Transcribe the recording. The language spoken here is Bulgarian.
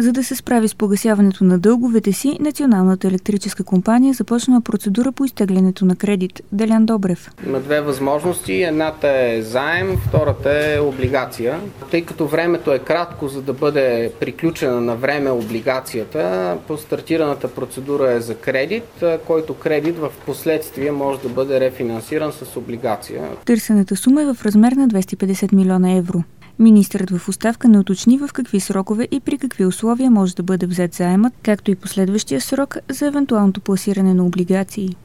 За да се справи с погасяването на дълговете си, Националната електрическа компания започна процедура по изтеглянето на кредит. Делян Добрев. Има две възможности. Едната е заем, втората е облигация. Тъй като времето е кратко, за да бъде приключена на време облигацията, по стартираната процедура е за кредит, който кредит в последствие може да бъде рефинансиран с облигация. Търсената сума е в размер на 250 милиона евро. Министърът в оставка не уточни в какви срокове и при какви условия може да бъде взет заемът, както и последващия срок за евентуалното пласиране на облигации.